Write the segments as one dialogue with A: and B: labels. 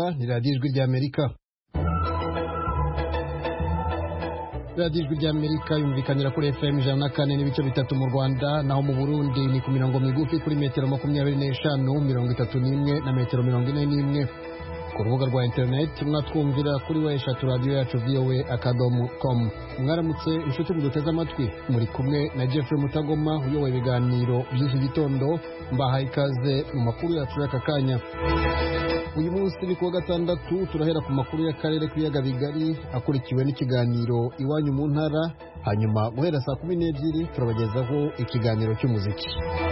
A: mwumva ni radiyo ijwi ry'Amerika. radiyo ijwi ry'Amerika yumvikanira kuri FM 104.3 mu Rwanda, naho mu Burundi ni ku mirongo migufi kuri metero 25, 31 na metero 41. Ku rubuga rwa internet mwatwumvira kuri website radio yacu voa.com. Mwaramutse inshuti muduteze amatwi, muri kumwe na Jeffrey Mutagoma uyoboye ibiganiro by'iki gitondo. Mbahaye ikaze mu makuru yacu y'aka kanya. Uyu munsi ni kuwa gatandatu, turahera ku makuru y'akarere k'ibiyaga bigari akurikiwe n'ikiganiro iwanyu mu ntara, hanyuma guhera saa 12 turabagezaho ikiganiro cy'umuziki.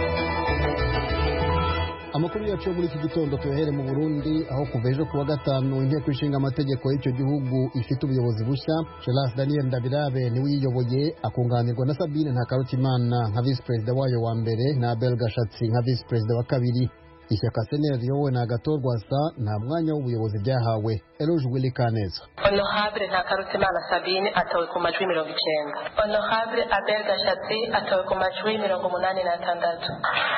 A: Amakuru yacu muri iki gitondo tuyahere mu Burundi, aho kuva ejo kuwa gatanu inteko ishinga amategeko y'icyo gihugu ifite ubuyobozi bushya. Geras Daniel Ndabirabe niwe yiyoboye, akunganirwa na Sabine Ntakarutimana nka vice president wayo wa mbere na Abel Gashatsi nka vice president wa kabiri. Ishyaka Seneri riyobowe na Gatorwasa nta mwanya w'ubuyobozi byahawe. Eloge Willy Kaneza.
B: Honorable Ntakarutimana Sabine atowe ku majwi 90. Honorable Abel Gashatsi atowe ku majwi 86.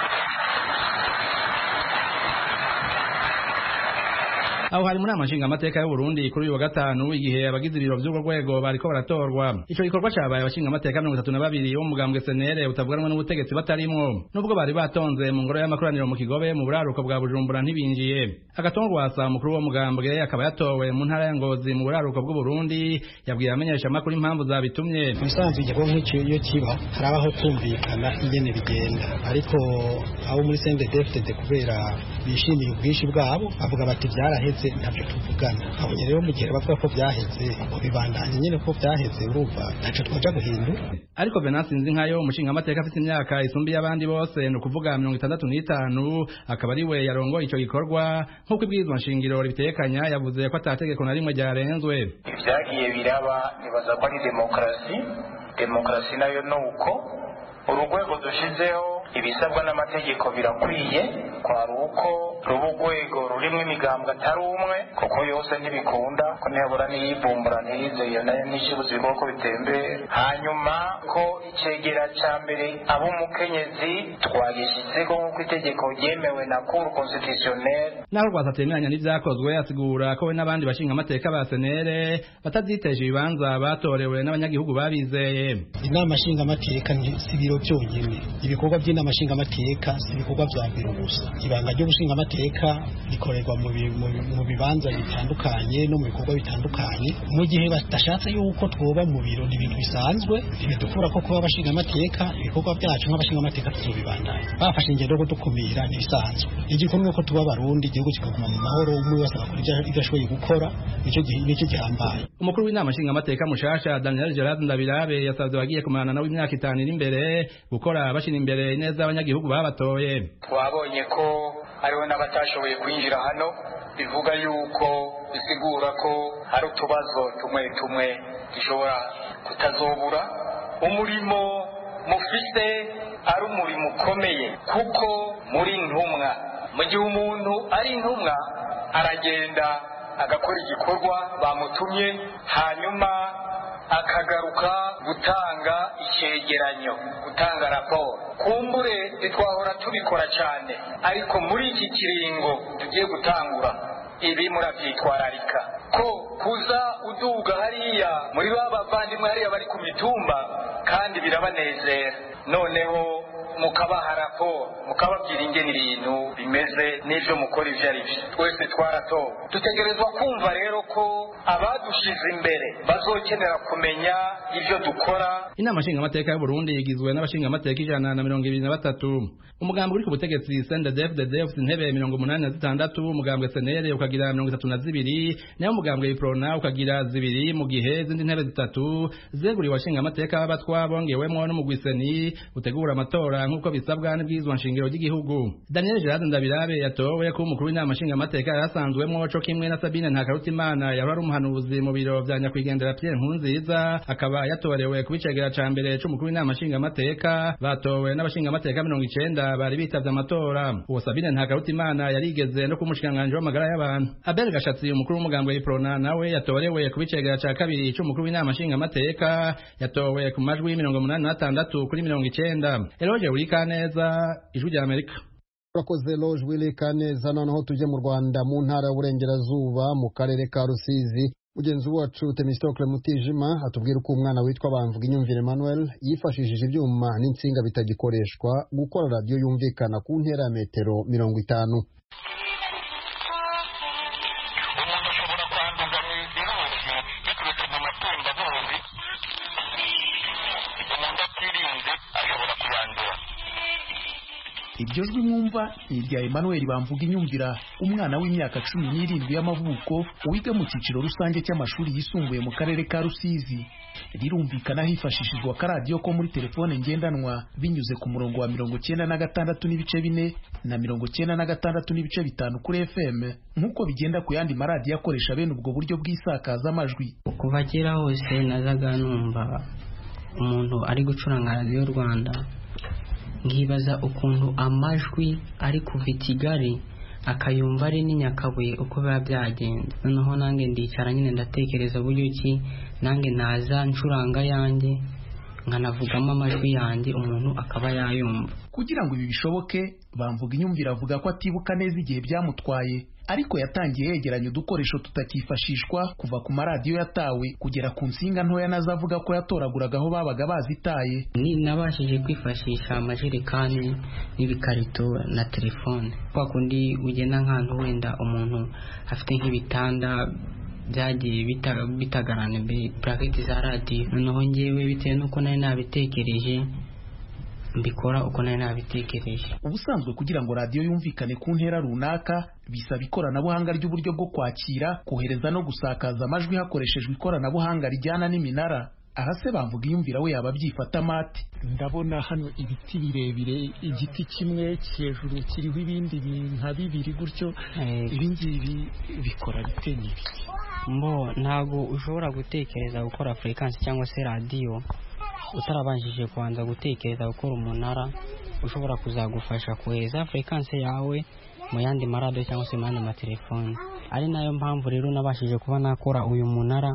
C: Aho hari muri amashinga amateka y'u Burundi kuri uyu wa gatanu, igihe abagize ibiro by'urwo rwego bariko baratorwa. Ico gikorwa cabaye abashinga amateka 32 bo mu mugambwe Senere utavuganwa n'ubutegetsi batarimwo, nubwo bari batonze mu ngoro y'amakoraniro mu Kigobe mu buraruko bwa Bujumbura ntibinjiye. Agatongwasa mukuru wo mugambwe akaba yatowe mu ntara ya Ngozi mu buraruko bw'u Burundi, yabwiye amenyesha makuru impamvu zabitumye.
D: Musanze igikorwa nk'icyo iyo kiba harabaho kumvikana ingene bigenda, ariko abo muri CNDD-FDD kubera bishimiye ubwinshi bwabo bavuga bati byaraheze ntabyo tuvugana. Aho rero mu gihe bavuga ko byaheze bibandanye nyine ko byaheze, urumva ntacyo twaja guhindura.
C: Ariko Venance Nzinkayo umushinga amateka afite imyaka isumbi y'abandi bose, no kuvuga 65, akaba ari we yarongoye ico gikorwa nk'uko ibwirizwa nshingiro ribitekanya. Yavuze ko atategeko na rimwe ryarenzwe.
E: Ibyagiye biraba nibaza ko ari demokarasi nayo nuko urugwego dushizeho ibisabwa n'amategeko birakwiye, kwari uko urugwego rurimo imigambwe atari umwe, kuko yose ntibikunda ko ntiyabura n'iyivumbura ntiyize iyo nayo n'ishibuzi bikoko bitembe. Hanyuma ko icegera ca mbere ab'umukenyezi twagishyizeko nk'uko itegeko ryemewe na Cour constitutionnelle.
C: Naho rwasatemanya n'ivyakozwe, asigura ko we n'abandi bashinga amateka ba Senere bataziteje ibibanza batorewe n'abanyagihugu babizeye.
D: Inama nshinga amateka si biro byonyine, ibikorwa by'inama nshinga amateka si ibikorwa vya biro gusa. Ibanga ryo gushinga amateka rikorerwa mu bibanza bitandukanye no mu bikorwa bitandukanye. Mu gihe batashatse yuko twoba mu biro, ni ibintu bisanzwe, ntibidukura ko kuba abashinga amateka ibikorwa byacu nk'abashinga amateka tuzobibandanya. Bafashe ingendo yo kudukumira ni bisanzwe. Igikomeye ko tuba Barundi, igihugu kikaguma mu mahoro, umwe wese agakora ibyo ashoboye gukora, nicyo gihambaye.
C: Umukuru w'inama nshinga amateka mushasha Daniel Geras Ndabirabe yasavye abagiye kumarana nawe imyaka 5 iri imbere gukora bashira imbere neza abanyagihugu babatoye.
E: Twabonye ko hariho n'abatashoboye kwinjira hano, bivuga yuko bisigura ko hari utubazo tumwe gishobora kutazobura. Umurimo mufise ari umurimo ukomeye, kuko muri ntumwa. Mu gihe umuntu ari intumwa aragenda agakora igikorwa bamutumye, hanyuma akagaruka gutanga icegeranyo, gutanga raporo. Kumbure ntitwahora tubikora cyane, ariko muri iki kiringo tugiye gutangura ibi murabyitwararika, ko kuza uduga hariya muri bavandimwe hariya bari ku mitumba kandi birabanezera, noneho mukabaha raporo, mukababwira ingene ibintu bimeze n'ivyo mukora ivyo ari vyo. Twese twaratowe, dutegerezwa kumva rero ko abadushize imbere bazokenera kumenya ivyo dukora.
C: Inama nshinga amateka y'u Burundi igizwe n'abashinga amateka 123. Umugambi uri ku butegetsi CNDD-FDD ufite intebe 86, umugambwe Senere ukagira 32, nayo umugambwe Iprona ukagira 2, mu gihe izindi ntebe 3 zeguriwe abashinga amateka b'abatwa bongewemwo n'umugwiseni utegura amatora nk'uko bisabwa n'ibwirizwa nshingiro ry'igihugu. Daniel Geras Ndabirabe yatowe ko umukuru w'inama nshinga amateka yasanzwemwo co kimwe na Sabine Ntakarutimana yari ari umuhanuzi mu biro vya nyakwigendera Pierre Nkurunziza, akaba yatorewe kubicegera ca mbere c'umukuru w'inama nshinga amateka. Batowe n'abashinga amateka 90 bari bitavye amatora. Uwo Sabine Ntakarutimana yarigeze no kumushikanganje w'amagara y'abantu. Abel Gashatsi umukuru w'umugambwe Iprona nawe yatorewe kubicegera ca kabiri c'umukuru w'inama nshinga amateka, yatowe ku majwi 86 kuri 90. Eloge Willy Kaneza, Ijwi ry'Amerika.
A: urakoze Loge Willy Kaneza. Noneho tujye mu Rwanda mu ntara y'Uburengerazuba mu karere ka Rusizi. Mugenzi wacu Temistokle Mutijima atubwira uko umwana witwa Bamvuga Inyumvire Emmanuel yifashishije ibyuma n'insinga bitagikoreshwa gukora radio yumvikana ku ntera ya metero 50.
F: Iryo jwi mwumva ni irya Emmanuel Bamvuga Inyumvira, umwana w'imyaka 17 y'amavuko wiga mu cyiciro rusange cy'amashuri yisumbuye mu karere ka Rusizi. Rirumvikana hifashishijwe akaradiyo ko muri telefone ngendanwa binyuze ku murongo wa 96.4 na 96.5 kuri FM, nk'uko bigenda ku yandi maradiyo akoresha bene ubwo buryo bw'isakaza amajwi.
G: Kuva kera hose nazaga numva umuntu ari gucuranga radio Rwanda, ngibaza ukuntu amajwi ari kuva i Kigali akayumva ari n'inyakabuye uko biba byagenda. Noneho nange ndicara nyine ndatekereza uburyo ki nange naza ncuranga yanjye nkanavugamo amajwi yanjye umuntu akaba yayumva.
F: Kugira ngo ibi bishoboke, Bamvuga Inyumvira avuga ko atibuka neza igihe byamutwaye, ariko yatangiye yegeranya udukoresho tutakifashishwa kuva ku maradiyo yatawe kugera ku nsinga ntoya nazavuga ko yatoraguraga aho babaga bazitaye.
G: Ni nabashije kwifashisha amajerekani n'ibikarito na telefone. Kwa kundi ugenda nk'ahantu wenda umuntu afite nk'ibitanda byagiye bitagarane bracket za radio, noneho ngewe bitewe nuko nari nabitekereje mbikora uko nari nabitekereje.
F: Ubusanzwe kugira ngo radio yumvikane ku ntera runaka bisaba ikoranabuhanga ry'uburyo bwo kwakira, kohereza no gusakaza amajwi hakoreshejwe ikoranabuhanga rijyana n'iminara. Aha se Bamvuga Inyumvira we yaba byifata mate.
H: Ndabona hano ibiti birebire, igiti kimwe hejuru kiriho ibindi nka bibiri gutyo, ibingibi bikora bite n'ibiki?
G: Mbo ntago ushobora gutekereza gukora frequency cyangwa se radio utarabanjije kubanza gutekereza gukora umunara ushobora kuzagufasha kohereza frequency yawe mu yandi maradiyo cyangwa se mu yandi matelefone. Ari nayo mpamvu rero nabashije kuba nakora uyu munara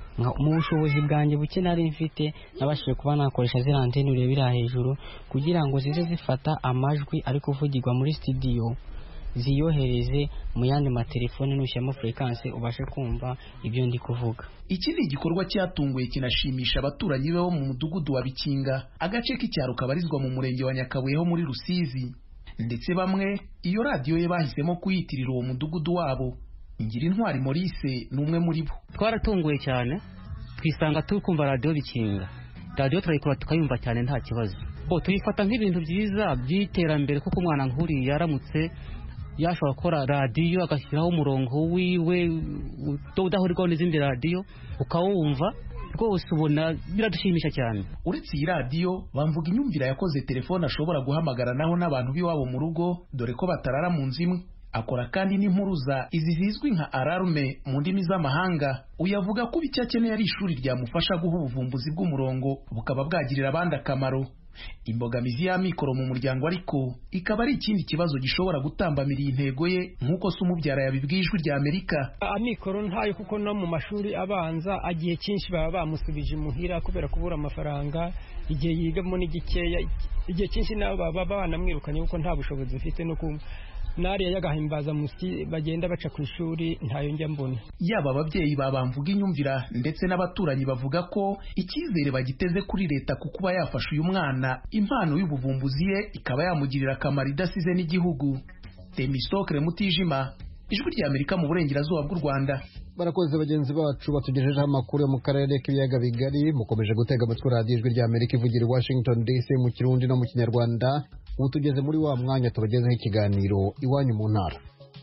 G: mu bushobozi bwanjye buke nari mfite. Nabashije kuba nakoresha ziriya antene urebera hejuru kugira ngo zize zifata amajwi ari kuvugirwa muri studio ziyohereze mu yandi matelefone n'ushyamo frequency ubashe kumva ibyo ndi kuvuga.
F: Iki ni igikorwa cyatunguye kinashimisha abaturanyi bo mu mudugudu wa Bikinga, agace k'icyaro kabarizwa mu murenge wa Nyakabuye ho muri Rusizi, ndetse bamwe iyo radio ye bahisemo kuyitirira uwo mudugudu wabo. Ngirintwari Maurice n'umwe muri bo.
I: Twaratunguye cyane twisanga turi kumva radio Bikinga. Radio turayikora tukayumva cyane nta kibazo. Tuyifata nk'ibintu byiza by'iterambere kuko umwana nk'uri yaramutse yashobora gukora radio agashyiraho umurongo wiwe udahurirwaho n'izindi radio ukawumva rwose, ubona biradushimisha cyane.
F: Uretse iyi radio, Bamvuga Inyumvira yakoze telefone ashobora guhamagara naho n'abantu biwabo mu rugo, dore ko batarara mu nzu imwe. Akora kandi n'impuruza izi zizwi nka alarme mu ndimi z'amahanga. Uyavuga ko icyo akeneye ari ishuri ryamufasha guha ubuvumbuzi bw'umurongo bukaba bwagirira abandi akamaro. Imbogamizi y'amikoro mu muryango ariko ikaba ari ikindi kibazo gishobora gutambamira iyi ntego ye, nk'uko se umubyara yabibwiye Ijwi rya Amerika.
H: Amikoro ntayo kuko no mu mashuri abanza agiye cyinshi baba bamusubije imuhira kubera kubura amafaranga, igihe yigamo n'igikeya, igihe cyinshi nabo baba banamwirukanye kuko nta bushobozi ufite no nariya y'agahimbaza musi bagenda baca ku ishuri ntayo njya mbona.
F: Yaba ababyeyi ba Bamvuga Inyumvira ndetse n'abaturanyi bavuga ko icyizere bagiteze kuri leta ku kuba yafasha uyu mwana impano y'ubuvumbuzi ye ikaba yamugirira akamaro idasize n'igihugu. Temistokle Mutijima, Ijwi rya Amerika mu burengerazuba bw'u Rwanda.
A: Barakoze bagenzi bacu batugejejeho amakuru yo mu karere k'ibiyaga bigari. Mukomeje gutega amatwi radiyo Ijwi rya Amerika ivugira i Washington DC mu Kirundi no mu Kinyarwanda. Ubu tugeze muri wa mwanya tubagezeho ikiganiro Iwanyu mu Ntara.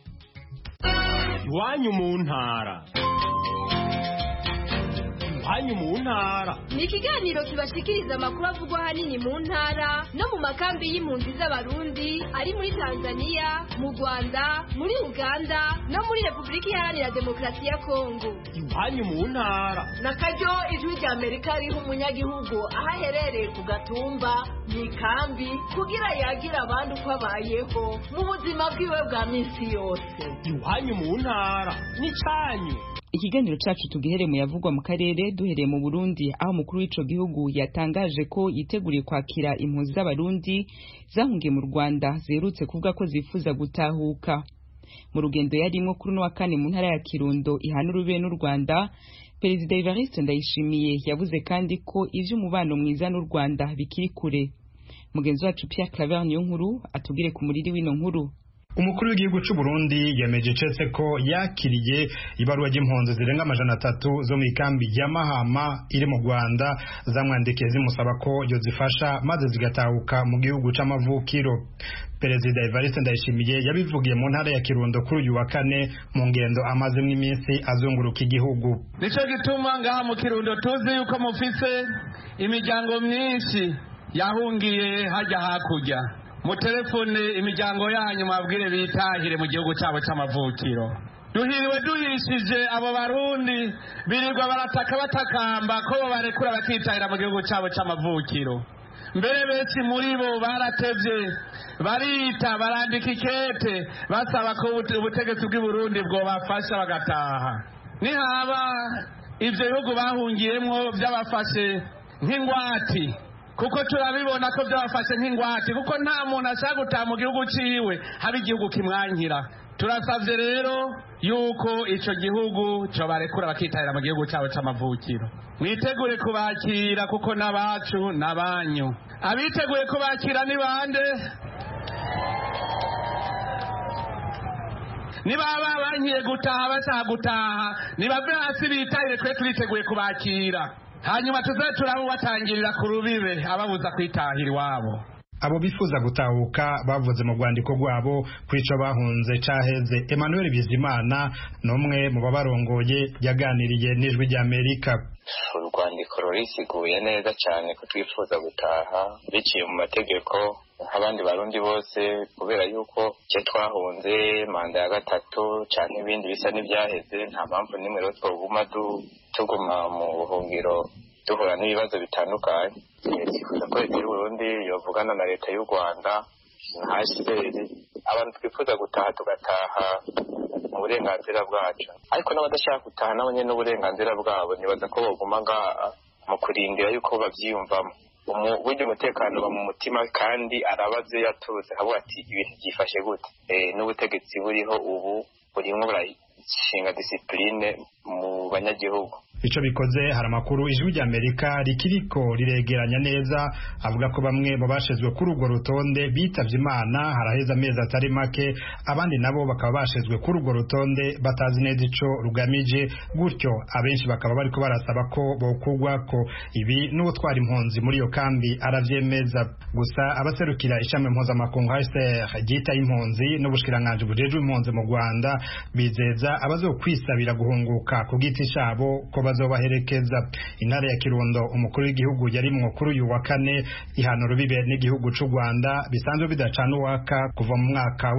J: Iwanyu mu Ntara. Iwanyu mu Ntara
K: ni ikiganiro kibashikiriza amakuru avugwa hanini mu ntara no mu makambi y'impunzi z'abarundi ari muri Tanzania, mu Rwanda, muri Uganda no muri Repubulika Iharanira Demokarasi ya Kongo.
J: Iwanyu mu Ntara
L: na karyo Ijwi rya Amerika riha umunyagihugu aho aherereye ku gatumba mu ikambi kugira yagira abandi uko abayeho mu buzima bwiwe bwa minsi yose.
J: Iwanyu mu Ntara ni cyanyu.
M: Ikiganiro cacu tugihere mu yavugwa mu karere duhereye mu Burundi aho mukuru w'ico gihugu yatangaje ko yiteguriye kwakira impunzi z'abarundi zahungiye mu Rwanda zerutse kuvuga ko zifuza gutahuka. Mu rugendo yarimwo kuri no wa kane mu ntara ya Kirundo ihana urube n'u Rwanda, Perezida Evariste Ndayishimiye yavuze kandi ko ivy'umubano mwiza n'u Rwanda bikiri kure. Mugenzi wacu Pierre Claver Niyonkuru atugire ku muriri w'ino nkuru.
N: Umukuru w'igihugu cy'u Burundi yemeje cetse ko yakiriye ibaruwa y'impunzi zirenga 300 zo mu ikambi ya Mahama iri mu Rwanda zamwandikiye zimusaba ko yo zifasha maze zigatahuka mu gihugu c'amavukiro. Perezida Evariste Ndayishimiye yabivugiye mu ntara ya Kirundo kuri uyu wa kane mu ngendo amazemwe iminsi azunguruka igihugu.
O: Nico gituma ngaha mu Kirundo tuzi yuko mufise imiryango myinshi yahungiye hajya hakurya. Mu telefone imiryango yanyu mabwire bitahire mu gihugu cyabo c'amavukiro. Duhiriwe duhishije abo barundi birirwa barataka batakamba ko barekura bakitahira mu gihugu cyabo c'amavukiro. Mbere benshi muri bo baratevye barita barandika ikete basaba ko ubutegetsi bw'i Burundi bwo bafasha bagataha. Nihaba ivyo bihugu bahungiyemwo byabafashe nk'ingwati kuko turabibona ko byabafashe nk'ingwati kuko nta muntu ashaka gutaha mu gihugu ciwe haba igihugu kimwankira. Turasavye rero yuko ico gihugu cyo barekura bakitahira mu gihugu cyabo c'amavukiro. Mwitegure kubakira kuko nabacu nabanyu. Abiteguye kubakira ni bande? Nibaba bankiye gutaha bashaka gutaha nibave hasi bitahire twe turiteguye kubakira. Hanyuma tuzaturabo batangirira ku rubibe ababuza kwitahira iwabo.
N: Abo bifuza gutahuka bavuze mu rwandiko rwabo kwico bahunze caheze. Emmanuel Bizimana nomwe mu babarongoye yaganiriye n'ijwi ry'Amerika.
P: Urwandiko rurisiguye neza cyane ko twifuza gutaha biciye mu mategeko nk'abandi barundi bose kubera yuko cyo twahunze manda ya gatatu cyane ibindi bisa n'ibyaheze nta mpamvu nimwe rero twoguma tuguma mu buhungiro duhura n'ibibazo bitandukanye. Twifuza ko leta y'u Burundi yovugana na leta y'u Rwanda na HCR abantu twifuza gutaha tugataha mu burenganzira bwacu, ariko n'abadashaka gutaha nabo nyene n'uburenganzira bwabo nibaza ko boguma mu kurindira yuko bavyiyumvamo. Burya umutekano ba mu mutima kandi arabaze yatuze habo ati ibintu byifashe gute n'ubutegetsi buriho ubu burimwo burashinga discipline mu banyagihugu.
N: Ico bikoze hari amakuru ijwi ry'Amerika rikiriko riregeranya neza avuga ko bamwe babashezwe kuri urwo rutonde bitavye Imana haraheza amezi atari make, abandi nabo bakaba bashezwe kuri urwo rutonde batazi neza ico rugamije, gutyo abenshi bakaba bariko barasaba ko bokugwako. Ibi n'uwo twari impunzi muri iyo kambi aravyemeza. Gusa abaserukira ishami mpuzamakungu HCR ryita impunzi n'ubushikiranganje bujejwe impunzi mu Rwanda bizeza abazokwisabira guhunguka ku giti cabo ko bazobaherekeza. Intara ya Kirundo umukuru w'igihugu yarimwo kuri uyu wa kane ihana rubibe n'igihugu c'u Rwanda bisanzwe bidacana uwaka kuva mu mwaka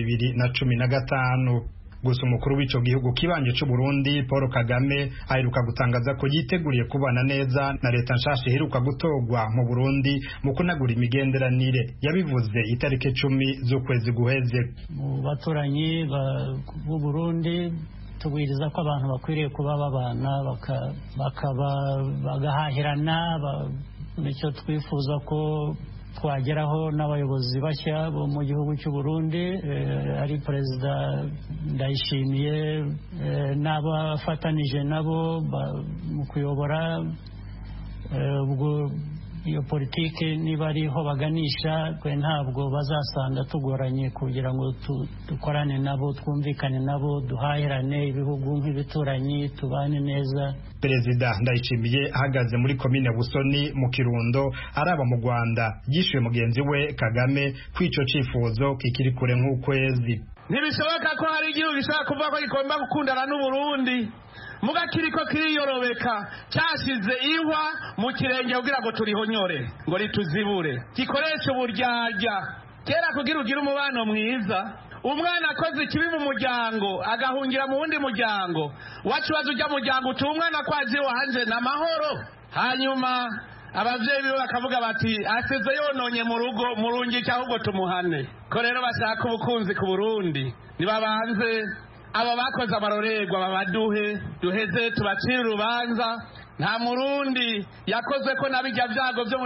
N: w'2015. Gusa umukuru w'ico gihugu kibanje c'u Burundi Paul Kagame aheruka gutangaza ko yiteguriye kubana neza na leta nshasha iheruka gutogwa mu Burundi mu kunagura imigenderanire. Yabivuze itariki 10 z'ukwezi guheze.
Q: Mu baturanyi b'u Burundi tubwiriza ko abantu bakwiriye kuba babana bagahahirana. Nicyo twifuza ko twageraho n'abayobozi bashya bo mu gihugu cy'u Burundi ari Perezida Ndayishimiye n'abafatanije nabo mu kuyobora ubwo iyo politike niba ariho baganisha twe ntabwo bazasanga tugoranye kugira ngo dukorane nabo twumvikane nabo duhahirane ibihugu nk'ibituranyi tubane neza.
N: Perezida Ndayishimiye ahagaze muri komine Busoni mu Kirundo araba mu Rwanda yishuye mugenzi we Kagame kwico cifuzo kikiri kure nk'ukwezi.
O: Ntibishoboka ko hari igihugu gishobora kuvuga ko gigomba gukundana n'u Burundi mugakiriko kiriyoroka cyashize ihwa mu kirenge kugira ngo turihonyore ngo rituzibure gikoresha uburyarya kera kugira ugira umubano mwiza. Umwana akoze ikibi mu muryango agahungira mu wundi muryango wacu ujya muryango uti umwana kwaje wanje na mahoro, hanyuma abavyeyi biwe bakavuga bati aseze yononye mu rugo murungike ahubwo tumuhane. Ko rero bashaka ubukunzi ku Burundi nibabanze aba bakoze amarorerwa babaduhe duheze tubacire urubanza. Nta murundi yakoze ko nabijya byago byo mu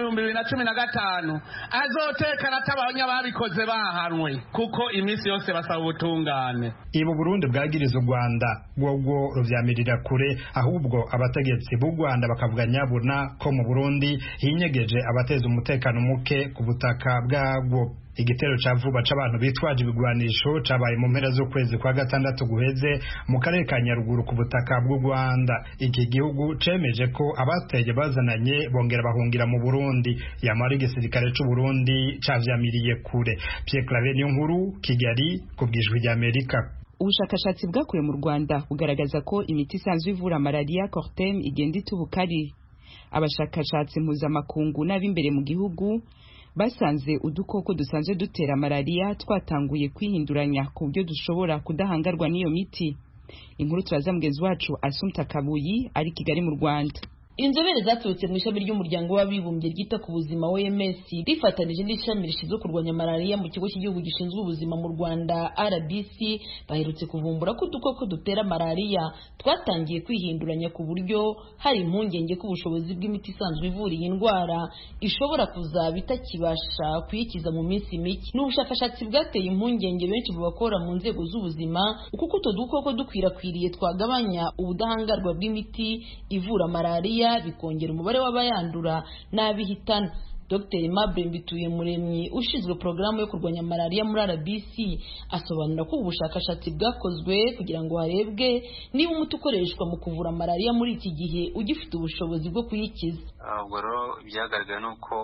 O: 2015 azotekana atabanya babikoze bahanwe kuko iminsi yose basaba ubutungane.
N: Ibu Burundi bwagiriza u Rwanda bwo ruvyamirira kure, ahubwo abategetsi b'u Rwanda bakavuga nyabuna ko mu Burundi hinyegeje abateza umutekano muke ku butaka bwabwo. Igitero ca vuba c'abantu bitwaje ibigwanisho cabaye mu mpera z'ukwezi kwa gatandatu guheze mu karere ka Nyaruguru ku butaka bw'u Rwanda. Iki gihugu cemeje ko abateye bazananye bongera bahungira mu Burundi, yamara igisirikare c'u Burundi cavyamiriye kure. Pierre Claver Niyonkuru, Kigali, ku bw'Ijwi ry'Amerika.
M: Ubushakashatsi bwakorewe mu Rwanda bugaragaza ko imiti isanzwe ivura malaria Cortem igenda itubukari. Abashakashatsi mpuzamakungu n'ab'imbere mu gihugu basanze udukoko dusanzwe dutera malaria twatanguye kwihinduranya ku buryo dushobora kudahangarwa n'iyo miti. Inkuru turaza mugenzi wacu Assumpta Kabuyi ari Kigali mu Rwanda.
R: Inzobere zaturutse mu ishami ry'umuryango w'abibumbye ryita ku buzima OMS rifatanije n'ishami rishinzwe kurwanya malaria mu kigo cy'igihugu gishinzwe ubuzima mu Rwanda RBC baherutse kuvumbura ko udukoko dutera malaria twatangiye kwihinduranya ku buryo hari impungenge ko ubushobozi bw'imiti isanzwe ivura iyi ndwara ishobora kuzaba itakibasha kuyikiza mu minsi mike. N'ubushakashatsi bwateye impungenge benshi mu bakora mu nzego z'ubuzima kuko utwo dukoko dukwirakwiriye twagabanya ubudahangarwa bw'imiti ivura malaria bikongera umubare w'abayandura n'abihitana. Dr. Aimable Mbituyumuremyi ushinzwe porogaramu yo kurwanya malaria muri RBC asobanura ko ubushakashatsi bwakozwe kugira ngo harebwe niba umuti ukoreshwa mu kuvura malaria muri iki gihe ugifite ubushobozi bwo kuyikiza.
S: Ubwo rero byagaragaye nuko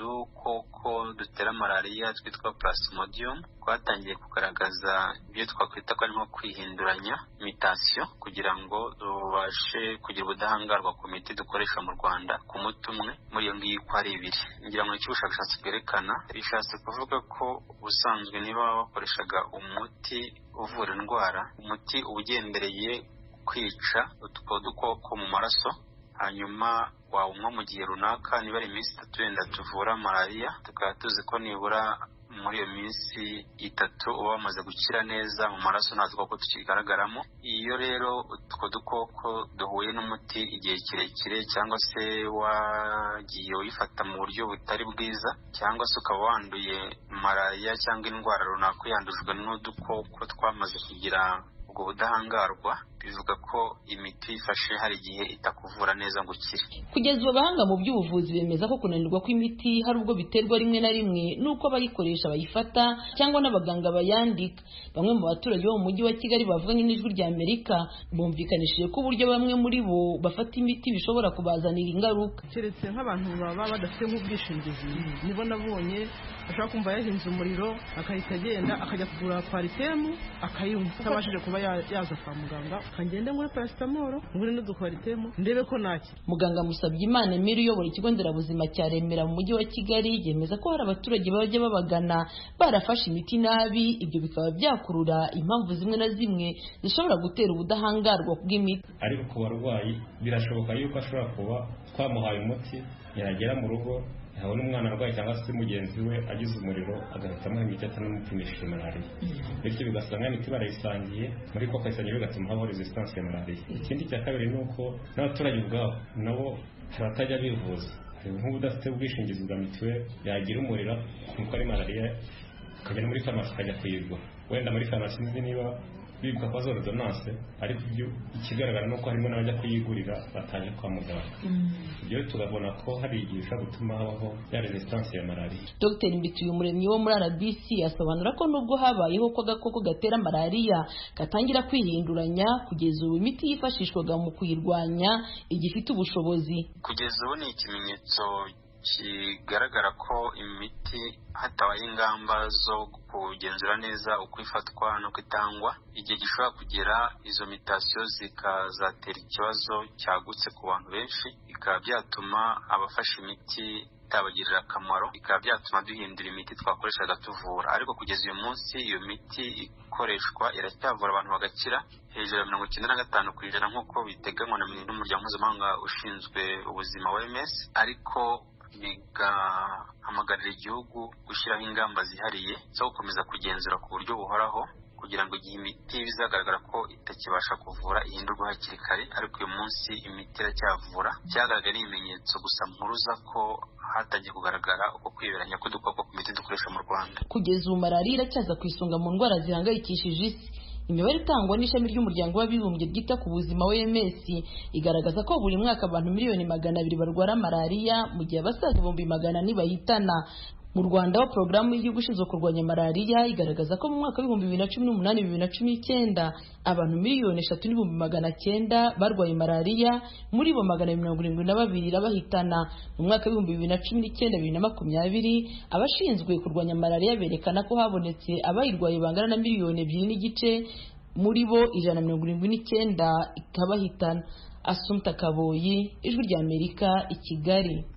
S: udukoko dutera malaria twitwa Plasmodium twatangiye kugaragaza ibyo twakwita ko ari nko kwihinduranya mutation kugira ngo tubashe kugira ubudahangarwa ku miti dukoresha mu Rwanda ku muti umwe muri iyo ngiyo ko ari ibiri. Ngira ngo cy'ubushakashatsi bwerekana bishatse kuvuga ko ubusanzwe niba wakoreshaga umuti uvura indwara, umuti ugendereye kwica utwo dukoko mu maraso, hanyuma wawunywa mu gihe runaka, niba ari iminsi 3 wenda tuvura malaria, tukaba tuzi ko nibura muri iyo minsi 3 uba wamaze gukira neza mu maraso nta dukoko tukigaragaramo. Iyo rero utwo dukoko duhuye n'umuti igihe kirekire cyangwa se wagiye uyifata mu buryo butari bwiza cyangwa se ukaba wanduye malaria cyangwa indwara runaka yandujwe n'udukoko twamaze kugira ubwo budahangarwa, bivuga ko imiti ifashe hari igihe itakuvura neza ngo ukire.
R: Kugeza ubu abahanga mu by'ubuvuzi bemeza ko kunanirwa kw'imiti hari ubwo biterwa rimwe na rimwe nuko abayikoresha bayifata cyangwa n'abaganga bayandika. Bamwe mu baturage bo mu mujyi wa Kigali bavuganye n'Ijwi ry'Amerika bumvikanishije ko uburyo bamwe muri bo bafata imiti bishobora kubazanira ingaruka.
T: Keretse nk'abantu baba badafite nk'ubwishingizi, nibo nabonye ashaka kumva yahinze umuriro akahita agenda akajya kugura paritemu akayinywa atabashije kuba yaza kwa muganga, kangende muri paracetamol ngure n'uduparitemu ndebe ko naki.
R: Muganga Musabyimana Emile uyobora ikigo nderabuzima cya Remera mu mujyi wa Kigali yemeza ko hari abaturage bajya babagana barafashe imiti nabi, ibyo bikaba byakurura impamvu zimwe na zimwe zishobora gutera ubudahangarwa bw'imiti.
U: Ariko ku barwayi birashoboka yuko ashobora kuba twamuhaye umuti yagera mu rugo habona umwana arwaye cyangwa se mugenzi we agize umuriro agahitamo imiti atanamupimishije malaria, bityo bigasanga imiti barayisangiye muri ko kayisangiye bigatuma habaho resistance ya malaria. Ikindi cya kabiri ni uko n'abaturage ubwabo nabo batajya bivuza, nk'ubu udafite ubwishingizi bwa mituweli yagira umuriro nuko ari malaria akagenda muri farumasi akajya kuyigura, wenda muri farumasi nzi niba bibuka kwa ordonnance, ariko ibyo ikigaragara nuko harimo n'abajya kuyigurira bataje kwa muganga. Ibyo tugabona ko hari igihe ushobora gutuma habaho ya resistance ya malaria.
R: Dr. Mbituyumuremyi wo muri RBC asobanura ko nubwo habayeho ko agakoko gatera malaria gatangira kwihinduranya, kugeza ubu imiti yifashishwaga mu kuyirwanya igifite ubushobozi.
S: Kugeza ubu ni ikimenyetso kigaragara ko imiti hatabaye ingamba zo kugenzura neza uko ifatwa no kwitangwa, igihe gishobora kugera izo mutation zikazatera ikibazo cyagutse ku bantu benshi, bikaba byatuma abafashe imiti itabagirira akamaro, bikaba byatuma duhindura imiti twakoreshaga tuvura. Ariko kugeza uyu munsi iyo miti ikoreshwa iracyavura abantu bagakira hejuru ya 95% nk'uko biteganywa n'umuryango mpuzamahanga ushinzwe ubuzima OMS, ariko bigahamagarira igihugu gushyiraho ingamba zihariye zo gukomeza kugenzura ku buryo buhoraho kugira ngo igihe imiti bizagaragara ko itakibasha kuvura ihindurwa hakiri kare, ariko uyu munsi imiti iracyavura. Cyagaragaye ibimenyetso gusa mpuruza ko hatangiye kugaragara uko kwiberanya k'udukoko ku miti dukoresha mu Rwanda.
R: Kugeza ubu malariya iracyaza ku isonga mu ndwara zihangayikishije isi. Imibare itangwa n'ishami ry'umuryango w'abibumbye ryita ku buzima OMS igaragaza ko buri mwaka abantu miliyoni 200 barwara malariya, mu gihe abasaga 400 bayitana. Mu Rwanda wa porogaramu y'igihugu ishinzwe kurwanya malariya igaragaza ko mu mwaka wa 2018-2019 abantu miliyoni 3,900 barwaye malariya, muri bo 172 irabahitana. Mu mwaka wa 2019-2020 abashinzwe kurwanya malariya berekana ko habonetse abayirwaye bangana na miliyoni 2.5, muri bo 179 ikabahitana. Assumpta Kaboyi, Ijwi rya Amerika, i Kigali.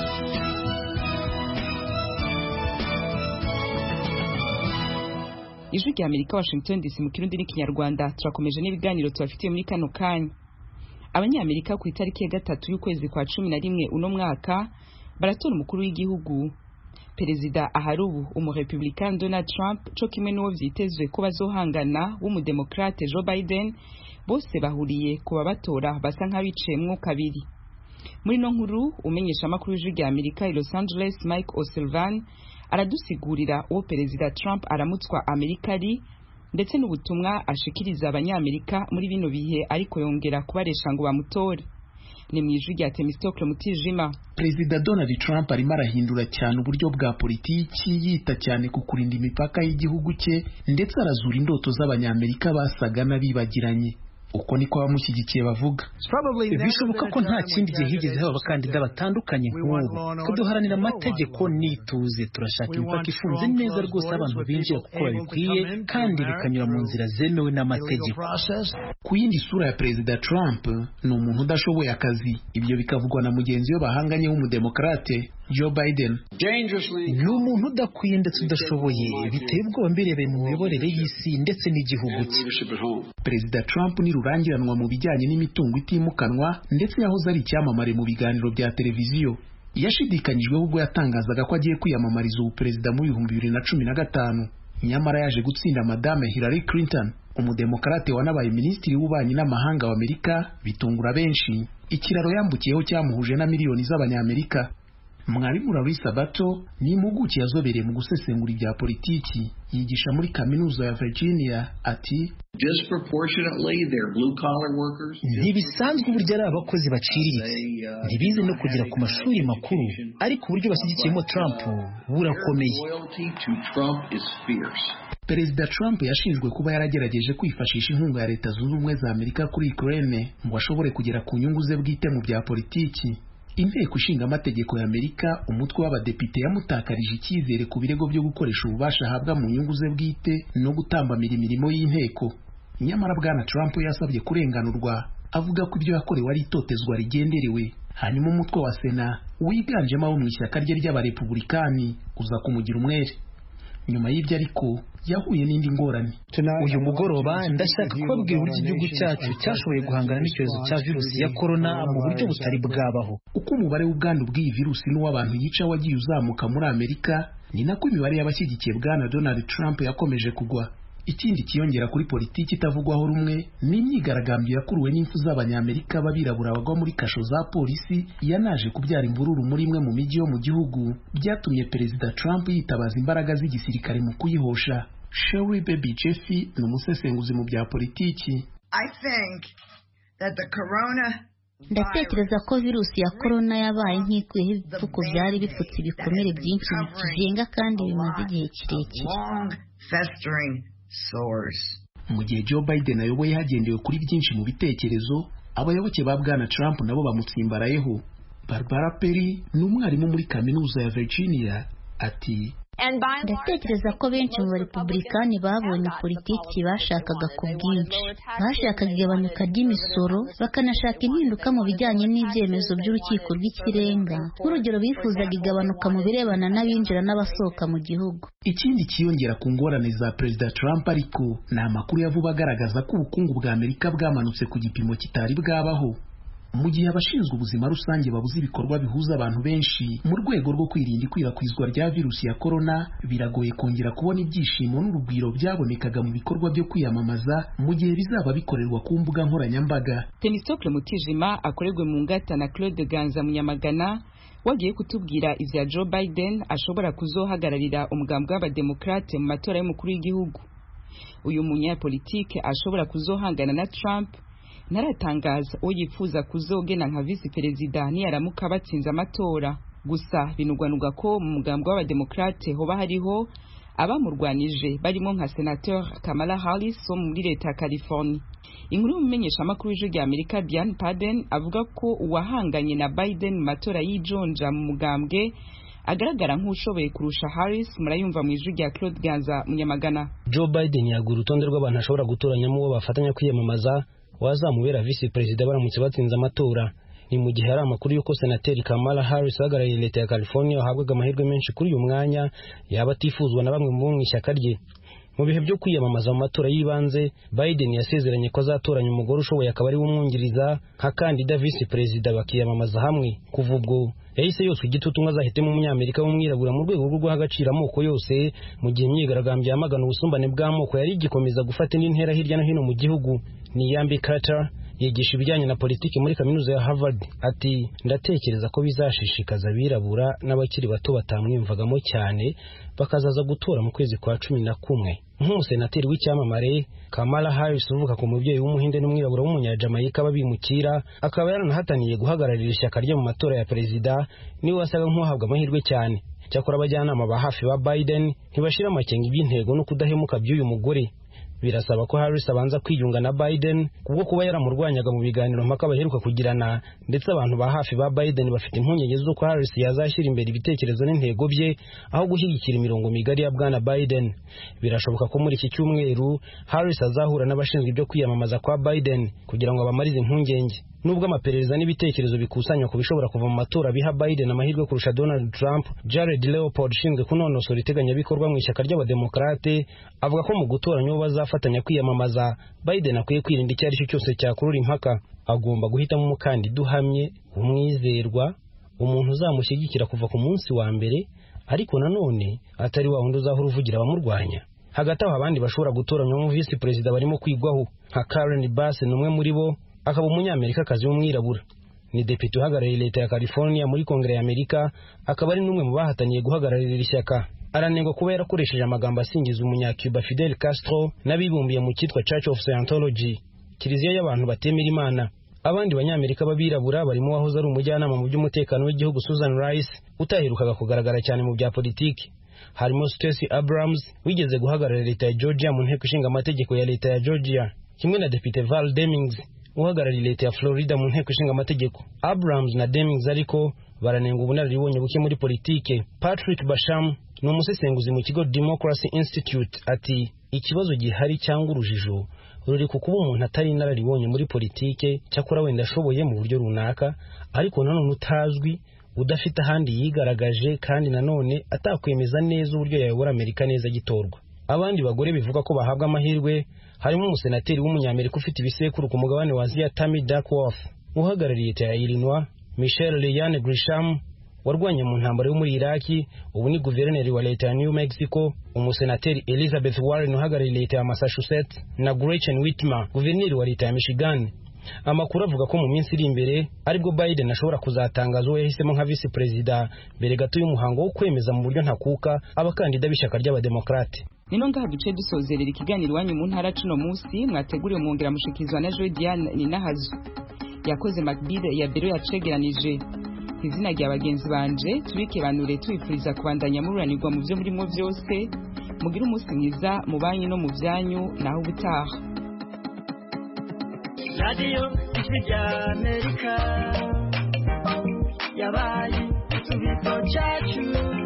M: Ijwi rya Amerika, Washington DC, mu Kirundi n'Ikinyarwanda. Turakomeje n'ibiganiro tubafitiye muri kano kanya. Abanyamerika ku itariki ya 3 y'ukwezi kwa 11 uno mwaka baratora umukuru w'igihugu. Perezida aharubu umurepublican Donald Trump cyo kimwe n'uwo vyitezwe ko bazohangana w'umudemokrate Joe Biden, bose bahuriye kuba batora basa nk'abiciyemwo kabiri. Muri no nkuru umenyesha makuru y'Ijwi rya Amerika i Los Angeles, Mike O'Sullivan aradusigurira uwo Perezida Trump aramutswa Amerika ari, ndetse n'ubutumwa ashikiriza abanyamerika muri bino bihe ariko yongera kubaresha ngo bamutore. Ni mwijwi rya Temistocle Mutijima.
F: Perezida Donald Trump arimo arahindura cyane uburyo bwa politiki, yita cyane ku kurinda imipaka y'igihugu cye, ndetse arazura indoto z'abanyamerika basaga n'abibagiranye. Uko niko abamushyigikiye bavuga.
B: Bishoboka ko nta kindi gihe higeze haba abakandida batandukanye nk'ubu. Kuduharanira amategeko n'ituze, turashaka imipaka ifunze neza rwose abantu binjira kuko babikwiye kandi bikanyura mu nzira zemewe n'amategeko.
F: Ku yindi sura ya Perezida Trump ni umuntu udashoboye akazi. Ibyo bikavugwa na mugenzi we bahanganye w'umudemokrate Joe Biden.
B: Ni umuntu udakwiye ndetse udashoboye, biteye ubwoba mbirebeye mu miyoborere y'isi ndetse n'igihugu cye.
F: Perezida Trump ni rurangiranwa mu bijyanye n'imitungo itimukanwa, ndetse yahoze ari icyamamare mu biganiro bya televiziyo. Yashidikanyijweho ubwo yatangazaga ko agiye kwiyamamariza ubuperezida mu 2015, nyamara yaje gutsinda Madame Hillary Clinton, umudemokrate wanabaye minisitiri w'ububanyi n'amahanga wa Amerika, bitungura benshi. Ikiraro yambukiyeho cyamuhuje na miliyoni z'abanyamerika. Mwarimu Larissa Bato ni impuguke yazobereye mu gusesengura ibya politiki, yigisha muri kaminuza ya Virginia. Ati
B: ntibisanzwe uburyo ari abakozi baciriritse, ntibize no kugera ku mashuri makuru, ariko uburyo bashyigikiyemo Trump burakomeye.
F: Perezida Trump yashinjwe kuba yaragerageje kwifashisha inkunga ya Leta Zunze Ubumwe za Amerika kuri Ukraine ngo ashobore kugera ku nyungu ze bwite mu bya politiki. Inteko ishinga amategeko ya Amerika, umutwe w'abadepite, yamutakarije icyizere ku birego byo gukoresha ububasha ahabwa mu nyungu ze bwite no gutambamira imirimo y'inteko. Nyamara Bwana Trump yasabye kurenganurwa, avuga ko ibyo yakorewe ari itotezwa rigenderewe. Hanyuma umutwe wa Sena wiganjemo abo mu ishyaka rye ry'abarepublikani uza kumugira umwere. Nyuma y'ibyo ariko yahuye n'indi ngorane.
B: Uyu mugoroba ndashaka kubabwira uburyo igihugu cyacu cyashoboye guhangana n'icyorezo cya virusi ya corona mu buryo butari bwabaho.
F: Uko umubare w'ubwandu bw'iyi virusi n'uw'abantu yica wagiye uzamuka muri Amerika, ni nako imibare y'abashyigikiye Bwana Donald Trump yakomeje kugwa. Ikindi kiyongera kuri politiki itavugwaho rumwe ni imyigaragambyo yakuruwe n'impfu z'abanyamerika b'abirabura bagwa muri kasho za polisi, yanaje kubyara imvururu muri imwe mu mijyi yo mu gihugu, byatumye Perezida Trump yitabaza imbaraga z'igisirikare mu kuyihosha. Sherry Baby Jeffy ni umusesenguzi mu bya politiki.
V: Ndatekereza ko virusi ya corona yabaye nk'ikuyeho ibipfuko byari bipfutse ibikomere byinshi bikijenga kandi bimaze igihe kirekire.
F: Mu gihe Joe Biden ayoboye hagendewe kuri byinshi mu bitekerezo, abayoboke ba Bwana Trump nabo bamutsimbarayeho. Barbara Perry ni umwarimu muri kaminuza ya Virginia. Ati
V: ndatekereza ko benshi mu barepublikani babonye politiki bashakaga ku bwinshi. Bashakaga igabanuka ry'imisoro, bakanashaka impinduka mu bijyanye n'ibyemezo by'urukiko rw'ikirenga. Nk'urugero, bifuzaga igabanuka mu birebana n'abinjira n'abasohoka mu gihugu.
F: Ikindi kiyongera ku ngorane za Perezida Trump ariko ni amakuru ya vuba agaragaza ko ubukungu bwa Amerika bwamanutse ku gipimo kitari bwabaho. mu gihe abashinzwe ubuzima rusange babuze ibikorwa bihuza abantu benshi mu rwego rwo kwirinda ikwirakwizwa rya virusi ya korona, biragoye kongera kubona ibyishimo n'urugwiro byabonekaga mu bikorwa byo kwiyamamaza mu gihe bizaba bikorerwa ku mbuga nkoranyambaga.
M: Temistocle Mutijima akorerwe mu ngata na Claude Ganza Munyamagana wagiye kutubwira ivya Joe Biden ashobora kuzohagararira umugambwe w'abademokrate mu matora y'umukuru w'igihugu. Uyu munyapolitike ashobora kuzohangana na Trump naratangaza uwo yifuza kuzogena nka vice perezida niyaramuka batsinze amatora. Gusa binugwanuga ko mu mugambwe w'abademokrate hoba hariho abamurwanije barimo nka senateur Kamala Harris wo muri leta ya California. Inkuru y'umumenyesha makuru w'ijwi rya Amerika Diane Paden avuga ko uwahanganye na Biden mu matora y'ijonja mu mugambwe agaragara nk'ushoboye kurusha Harris. Murayumva mu ijwi rya Claude Ganza Munyamagana.
D: Joe Biden yagura urutonde rw'abantu ashobora gutoranyamo uwo bafatanya kwiyamamaza wazamubera vice perezida baramutse batsinze amatora. Ni mu gihe hari amakuru y'uko senateri Kamala Harris uhagarariye leta ya California wahabwaga amahirwe menshi kuri uyu mwanya yaba atifuzwa na bamwe mu ishyaka rye. Mu bihe byo kwiyamamaza mu matora y'ibanze, Biden yasezeranye ko azatoranya umugore ushoboye akaba ari we umwungiriza nka kandida vice perezida bakiyamamaza hamwe. Kuva ubwo yahise yose igitutu azahitemo umunyamerika w'umwirabura mu rwego rwo guha agaciro amoko yose, mu gihe imyigaragambyo yamagana ubusumbane bw'amoko yari igikomeza gufata indi ntera hirya no hino mu gihugu. Niyambi Carter yigisha ibijyanye na politiki muri kaminuza ya Harvard ati, ndatekereza ko bizashishikaza abirabura n'abakiri bato batamwimvagamo cyane bakazaza gutora mu kwezi kwa 11. Nk'umusenateri w'icyamamare, Kamala Harris uvuka ku mubyeyi w'umuhinde n'umwirabura w'umunyajamayika babimukira, akaba yaranahataniye guhagararira ishyaka rye mu matora ya perezida, niwe wasaga nk'uhabwa amahirwe cyane. Cyakora abajyanama ba hafi ba Biden ntibashira amakenga iby'intego no kudahemuka by'uyu mugore. Birasaba ko Harris abanza kwiyunga na Biden kubwo kuba yaramurwanyaga mu biganiro mpaka baheruka kugirana, ndetse abantu ba hafi ba Biden bafite impungenge z'uko Harris yazashyira imbere ibitekerezo n'intego bye aho gushyigikira imirongo migari ya bwana Biden. Birashoboka ko muri iki cyumweru Harris azahura n'abashinzwe ibyo kwiyamamaza kwa Biden kugira ngo abamarize impungenge. Nubwo amaperereza n'ibitekerezo bikusanywa ku bishobora kuva mu matora biha Biden amahirwe kurusha Donald Trump, Jared Leopold ushinzwe kunonosora iteganyabikorwa mu ishyaka ry'abademokrate avuga ko mu gutoranya uwo bazafatanya kwiyamamaza, Biden akwiye kwirinda icyo ari cyo cyose cyakurura impaka. Agomba guhitamo umukandida uhamye, umwizerwa, umuntu uzamushyigikira kuva ku munsi wa mbere, ariko nanone atari wa wundi uzahora uvugira abamurwanya. Hagati aho abandi bashobora gutoranywa mu vice perezida barimo kwigwaho nka Karen Bass, n'umwe muri bo akaba umunyamerikakazi w'umwirabura. Ni depite uhagarariye leta ya California muri Kongere ya Amerika, akaba ari n'umwe mu bahataniye guhagararira ishyaka. Aranengwa kuba yarakoresheje amagambo asingiza umunyacuba Fidel Castro n'abibumbiye mu cyitwa Church of Scientology, kiliziya y'abantu batemera Imana. Abandi banyamerika babirabura barimo wahoze ari umujyanama mu by'umutekano w'igihugu Susan Rice utaherukaga kugaragara cyane mu bya politiki. Harimo Stacey Abrams wigeze guhagararira leta ya Georgia mu nteko ishinga amategeko ya leta ya Georgia, kimwe na depite Val Demings uhagarariye leta ya Florida mu nteko ishinga amategeko. Abrams na Demings ariko baranenga ubunararibonye buke muri politike. Patrick Basham ni umusesenguzi mu kigo Democracy Institute ati, ikibazo gihari cyangwa urujijo ruri ku kuba umuntu atari inararibonye muri politike, cyakora wenda ashoboye mu buryo runaka, ariko nanone utazwi, udafite ahandi yigaragaje, kandi nanone atakwemeza neza uburyo yayobora Amerika neza gitorwa. Abandi bagore bivuga ko bahabwa amahirwe harimo umusenateri w'umunyamerika ufite ibisekuru ku mugabane wa Aziya Tammy Duckworth uhagarariye leta ya Illinois, Michelle Leanne Grisham warwanye mu ntambara yo muri Iraki, ubu ni guverineri wa leta ya New Mexico, umusenateri Elizabeth Warren uhagarariye leta ya Massachusetts, na Gretchen Whitmer guverineri wa leta ya Michigan. Amakuru avuga ko mu minsi iri imbere aribwo Biden ashobora kuzatangaza uwo yahisemo nka vice perezida mbere gato y'umuhango wo kwemeza mu buryo ntakuka abakandida b'ishyaka ry'abademokrate.
M: Nino ngaha duce dusozerera ikiganiro iwanyu mu ntara cuno munsi, mwateguriwe mwongera mushikirizwa na Joy Diane Ninahazu. Yakoze Macbide ya biro yacegeranije. Izina rya bagenzi banje tubikebanure twifuriza kubandanya mururanirwa mu byo murimo byose, mugira umunsi mwiza mu banyu no mu byanyu, naho ubutaha.
E: Radio ya Amerika yabaye igisubizo cyacu.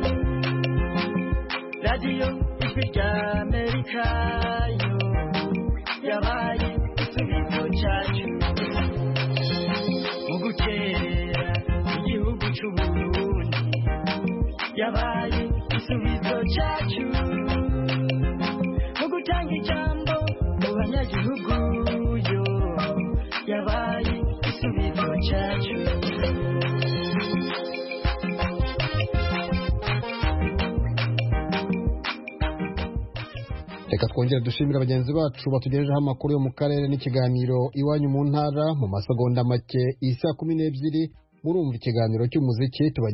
E: Radio ya Amerika yo yabaye igisubizo cyacu. Mu gukerera igihugu cy'u Burundi yabaye igisubizo cyacu. Mu gutanga ijambo mu banyagihugu yabaye igisubizo cyacu.
A: reka twongere dushimira bagenzi bacu batugejejeho amakuru yo mu karere n'ikiganiro iwanyu mu ntara. Mu masegonda make isa 12 murumva ikiganiro cy'umuziki